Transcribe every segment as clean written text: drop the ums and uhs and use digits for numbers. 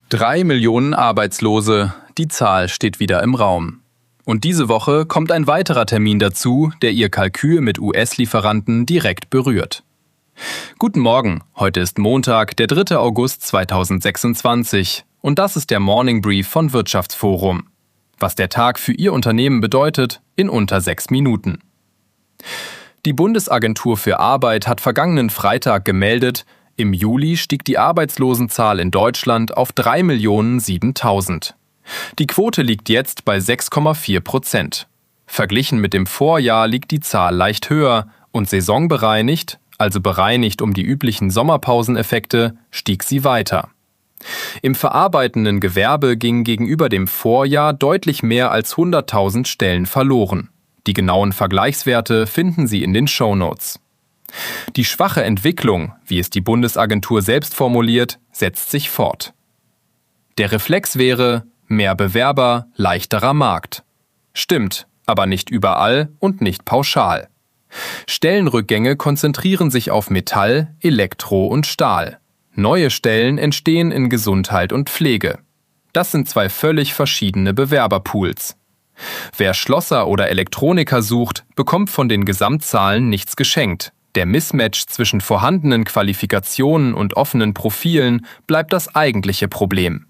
3 Millionen Arbeitslose, die Zahl steht wieder im Raum. Und diese Woche kommt ein weiterer Termin dazu, der Ihr Kalkül mit US-Lieferanten direkt berührt. Guten Morgen, heute ist Montag, der 3. August 2026 und das ist der Morning Brief von Wirtschaftsforum. Was der Tag für Ihr Unternehmen bedeutet, in unter 6 Minuten. Die Bundesagentur für Arbeit hat vergangenen Freitag gemeldet, im Juli stieg die Arbeitslosenzahl in Deutschland auf 3.007.000. Die Quote liegt jetzt bei 6,4%. Verglichen mit dem Vorjahr liegt die Zahl leicht höher und saisonbereinigt, also bereinigt um die üblichen Sommerpauseneffekte, stieg sie weiter. Im verarbeitenden Gewerbe gingen gegenüber dem Vorjahr deutlich mehr als 100.000 Stellen verloren. Die genauen Vergleichswerte finden Sie in den Shownotes. Die schwache Entwicklung, wie es die Bundesagentur selbst formuliert, setzt sich fort. Der Reflex wäre mehr Bewerber, leichterer Markt. Stimmt, aber nicht überall und nicht pauschal. Stellenrückgänge konzentrieren sich auf Metall, Elektro und Stahl. Neue Stellen entstehen in Gesundheit und Pflege. Das sind zwei völlig verschiedene Bewerberpools. Wer Schlosser oder Elektroniker sucht, bekommt von den Gesamtzahlen nichts geschenkt. Der Mismatch zwischen vorhandenen Qualifikationen und offenen Profilen bleibt das eigentliche Problem.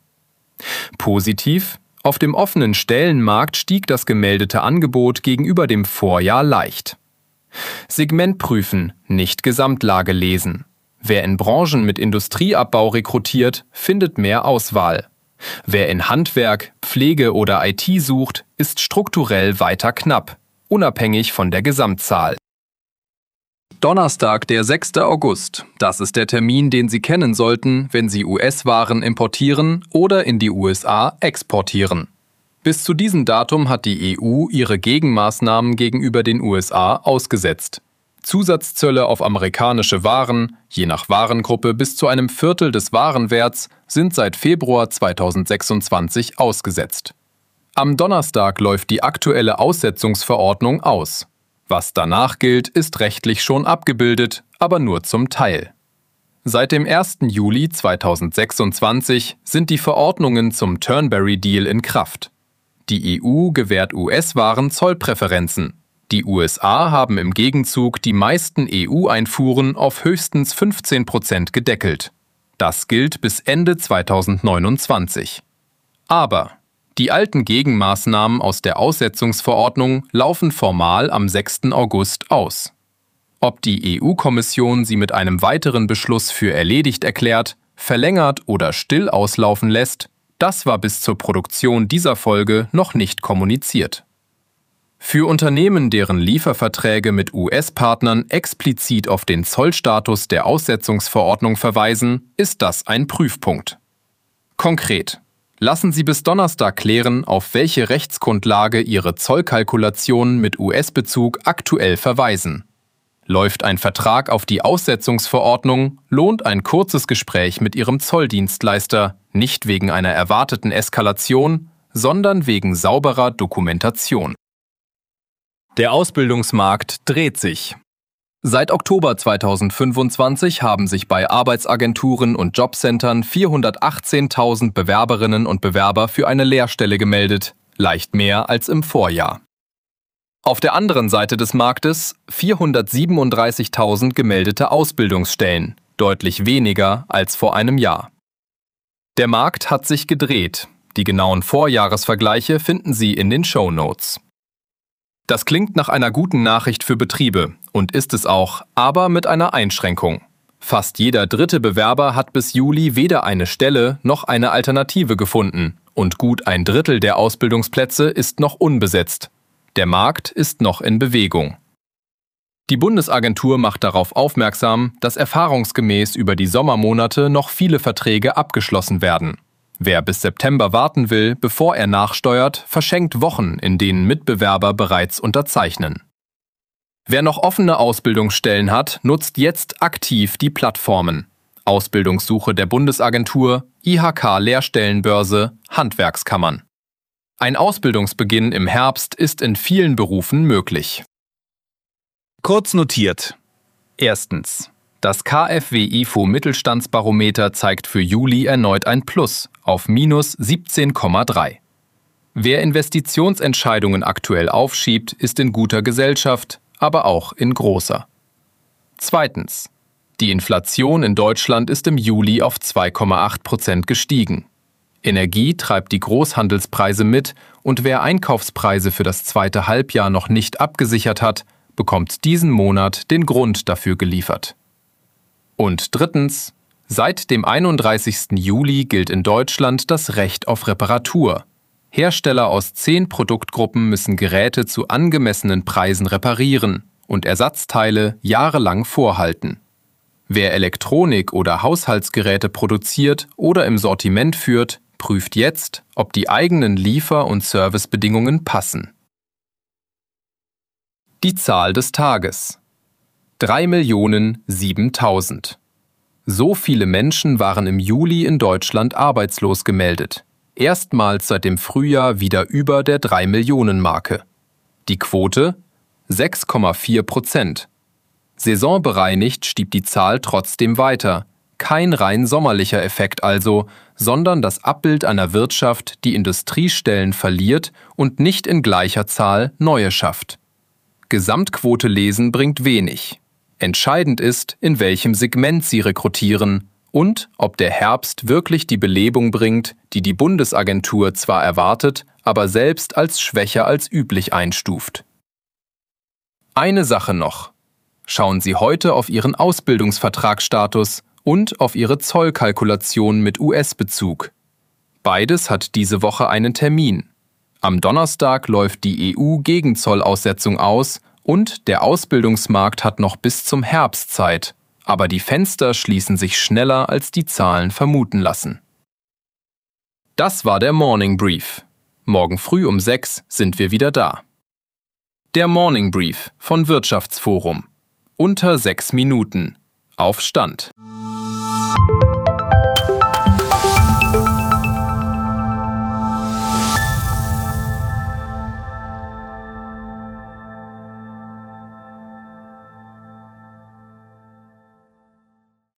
Positiv: Auf dem offenen Stellenmarkt stieg das gemeldete Angebot gegenüber dem Vorjahr leicht. Segment prüfen, nicht Gesamtlage lesen. Wer in Branchen mit Industrieabbau rekrutiert, findet mehr Auswahl. Wer in Handwerk, Pflege oder IT sucht, ist strukturell weiter knapp, unabhängig von der Gesamtzahl. Donnerstag, der 6. August. Das ist der Termin, den Sie kennen sollten, wenn Sie US-Waren importieren oder in die USA exportieren. Bis zu diesem Datum hat die EU ihre Gegenmaßnahmen gegenüber den USA ausgesetzt. Zusatzzölle auf amerikanische Waren, je nach Warengruppe bis zu einem Viertel des Warenwerts, sind seit Februar 2026 ausgesetzt. Am Donnerstag läuft die aktuelle Aussetzungsverordnung aus. Was danach gilt, ist rechtlich schon abgebildet, aber nur zum Teil. Seit dem 1. Juli 2026 sind die Verordnungen zum Turnberry-Deal in Kraft. Die EU gewährt US-Waren Zollpräferenzen. Die USA haben im Gegenzug die meisten EU-Einfuhren auf höchstens 15% gedeckelt. Das gilt bis Ende 2029. Aber die alten Gegenmaßnahmen aus der Aussetzungsverordnung laufen formal am 6. August aus. Ob die EU-Kommission sie mit einem weiteren Beschluss für erledigt erklärt, verlängert oder still auslaufen lässt, das war bis zur Produktion dieser Folge noch nicht kommuniziert. Für Unternehmen, deren Lieferverträge mit US-Partnern explizit auf den Zollstatus der Aussetzungsverordnung verweisen, ist das ein Prüfpunkt. Konkret: Lassen Sie bis Donnerstag klären, auf welche Rechtsgrundlage Ihre Zollkalkulationen mit US-Bezug aktuell verweisen. Läuft ein Vertrag auf die Aussetzungsverordnung, lohnt ein kurzes Gespräch mit Ihrem Zolldienstleister, nicht wegen einer erwarteten Eskalation, sondern wegen sauberer Dokumentation. Der Ausbildungsmarkt dreht sich. Seit Oktober 2025 haben sich bei Arbeitsagenturen und Jobcentern 418.000 Bewerberinnen und Bewerber für eine Lehrstelle gemeldet, leicht mehr als im Vorjahr. Auf der anderen Seite des Marktes 437.000 gemeldete Ausbildungsstellen, deutlich weniger als vor einem Jahr. Der Markt hat sich gedreht. Die genauen Vorjahresvergleiche finden Sie in den Shownotes. Das klingt nach einer guten Nachricht für Betriebe und ist es auch, aber mit einer Einschränkung. Fast jeder dritte Bewerber hat bis Juli weder eine Stelle noch eine Alternative gefunden und gut ein Drittel der Ausbildungsplätze ist noch unbesetzt. Der Markt ist noch in Bewegung. Die Bundesagentur macht darauf aufmerksam, dass erfahrungsgemäß über die Sommermonate noch viele Verträge abgeschlossen werden. Wer bis September warten will, bevor er nachsteuert, verschenkt Wochen, in denen Mitbewerber bereits unterzeichnen. Wer noch offene Ausbildungsstellen hat, nutzt jetzt aktiv die Plattformen. Ausbildungssuche der Bundesagentur, IHK-Lehrstellenbörse, Handwerkskammern. Ein Ausbildungsbeginn im Herbst ist in vielen Berufen möglich. Kurz notiert. Erstens: Das KfW IFO Mittelstandsbarometer zeigt für Juli erneut ein Plus auf minus 17,3. Wer Investitionsentscheidungen aktuell aufschiebt, ist in guter Gesellschaft, aber auch in großer. Zweitens. Die Inflation in Deutschland ist im Juli auf 2,8% gestiegen. Energie treibt die Großhandelspreise mit und wer Einkaufspreise für das zweite Halbjahr noch nicht abgesichert hat, bekommt diesen Monat den Grund dafür geliefert. Und drittens. Seit dem 31. Juli gilt in Deutschland das Recht auf Reparatur. Hersteller aus 10 Produktgruppen müssen Geräte zu angemessenen Preisen reparieren und Ersatzteile jahrelang vorhalten. Wer Elektronik oder Haushaltsgeräte produziert oder im Sortiment führt, prüft jetzt, ob die eigenen Liefer- und Servicebedingungen passen. Die Zahl des Tages: 3.007.000. So viele Menschen waren im Juli in Deutschland arbeitslos gemeldet. Erstmals seit dem Frühjahr wieder über der 3-Millionen-Marke. Die Quote? 6,4%. Saisonbereinigt stieg die Zahl trotzdem weiter. Kein rein sommerlicher Effekt also, sondern das Abbild einer Wirtschaft, die Industriestellen verliert und nicht in gleicher Zahl neue schafft. Gesamtquote lesen bringt wenig. Entscheidend ist, in welchem Segment Sie rekrutieren und ob der Herbst wirklich die Belebung bringt, die die Bundesagentur zwar erwartet, aber selbst als schwächer als üblich einstuft. Eine Sache noch. Schauen Sie heute auf Ihren Ausbildungsvertragsstatus und auf Ihre Zollkalkulation mit US-Bezug. Beides hat diese Woche einen Termin. Am Donnerstag läuft die EU-Gegenzollaussetzung aus und der Ausbildungsmarkt hat noch bis zum Herbst Zeit, aber die Fenster schließen sich schneller, als die Zahlen vermuten lassen. Das war der Morning Brief. Morgen früh um 6 sind wir wieder da. Der Morning Brief von Wirtschaftsforum. Unter 6 Minuten. Auf Stand.